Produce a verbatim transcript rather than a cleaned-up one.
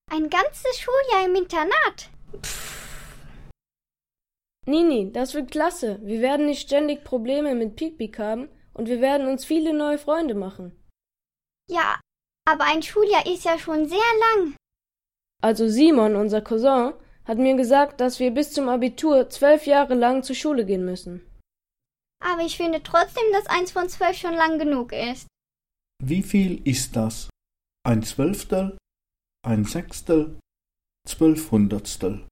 Ein ganzes Schuljahr im Internat? Nini, das wird klasse. Wir werden nicht ständig Probleme mit Piek-Piek haben und wir werden uns viele neue Freunde machen. Ja, aber ein Schuljahr ist ja schon sehr lang. Also Simon, unser Cousin, hat mir gesagt, dass wir bis zum Abitur zwölf Jahre lang zur Schule gehen müssen. Aber ich finde trotzdem, dass eins von zwölf schon lang genug ist. Wie viel ist das? Ein Zwölftel? Ein Sechstel? Zwölfhundertstel?